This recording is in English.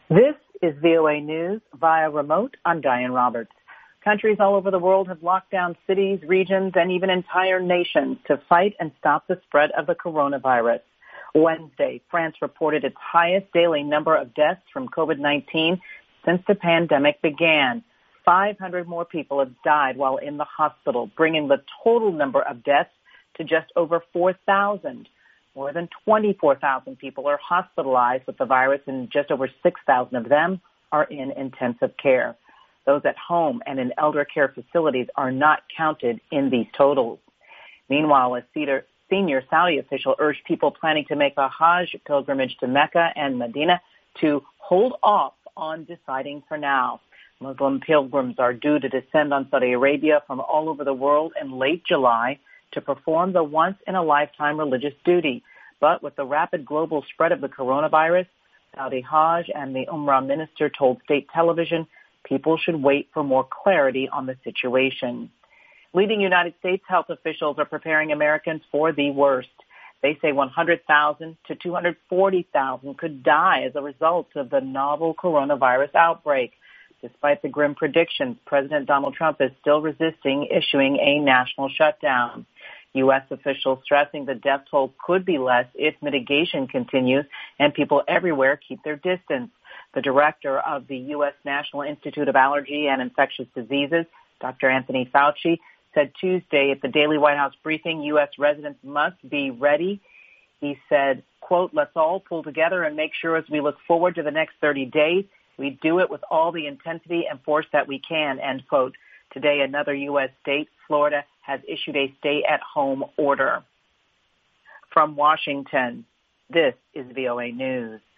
This is VOA News via remote. I'm Diane Roberts. Countries all over the world have locked down cities, regions, and even entire nations to fight and stop the spread of the coronavirus. Wednesday, France reported its highest daily number of deaths from COVID-19 since the pandemic began. 500 more people have died while in the hospital, bringing the total number of deaths to just over 4,000. More than 24,000 people are hospitalized with the virus, and just over 6,000 of them are in intensive care. Those at home and in elder care facilities are not counted in these totals. Meanwhile, a senior Saudi official urged people planning to make a Hajj pilgrimage to Mecca and Medina to hold off on deciding for now. Muslim pilgrims are due to descend on Saudi Arabia from all over the world in late July to perform the once-in-a-lifetime religious duty. But with the rapid global spread of the coronavirus, Saudi Hajj and the Umrah minister told state television people should wait for more clarity on the situation. Leading United States health officials are preparing Americans for the worst. They say 100,000 to 240,000 could die as a result of the novel coronavirus outbreak. Despite the grim predictions, President Donald Trump is still resisting issuing a national shutdown. U.S. officials stressing the death toll could be less if mitigation continues and people everywhere keep their distance. The director of the U.S. National Institute of Allergy and Infectious Diseases, Dr. Anthony Fauci, said Tuesday at the daily White House briefing, U.S. residents must be ready. He said, quote, "Let's all pull together and make sure as we look forward to the next 30 days, we do it with all the intensity and force that we can," end quote. Today, another U.S. state, Florida, has issued a stay-at-home order. From Washington, this is VOA News.